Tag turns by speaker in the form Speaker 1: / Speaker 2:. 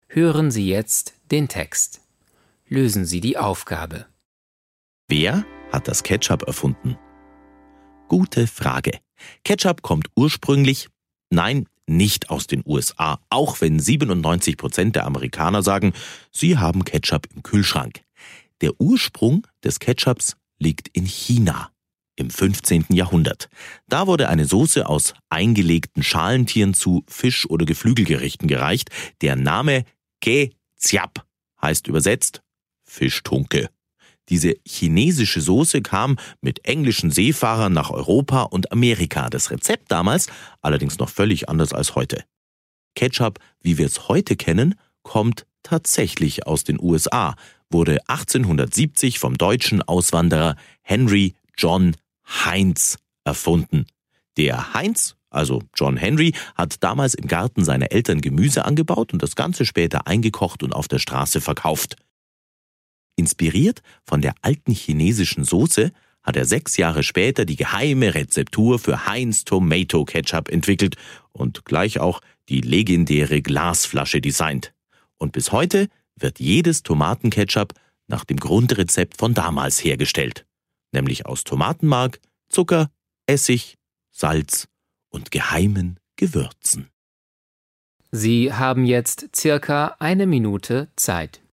Speaker 1: Hören Sie jetzt den Text. Lösen Sie die Aufgabe.
Speaker 2: Wer hat das Ketchup erfunden? Gute Frage. Ketchup kommt ursprünglich, nein, nicht aus den USA, auch wenn 97% der Amerikaner sagen, sie haben Ketchup im Kühlschrank. Der Ursprung des Ketchups liegt in China im 15. Jahrhundert. Da wurde eine Soße aus eingelegten Schalentieren zu Fisch- oder Geflügelgerichten gereicht. Der Name Ketchup heißt übersetzt Fischtunke. Diese chinesische Soße kam mit englischen Seefahrern nach Europa und Amerika. Das Rezept damals allerdings noch völlig anders als heute. Ketchup, wie wir es heute kennen, kommt tatsächlich aus den USA, wurde 1870 vom deutschen Auswanderer Henry John Heinz erfunden. Der Heinz, also John Henry, hat damals im Garten seiner Eltern Gemüse angebaut und das Ganze später eingekocht und auf der Straße verkauft. Inspiriert von der alten chinesischen Soße hat er 6 Jahre später die geheime Rezeptur für Heinz Tomato Ketchup entwickelt und gleich auch die legendäre Glasflasche designt. Und bis heute wird jedes Tomatenketchup nach dem Grundrezept von damals hergestellt, nämlich aus Tomatenmark, Zucker, Essig, Salz und geheimen Gewürzen.
Speaker 1: Sie haben jetzt circa 1 Minute Zeit.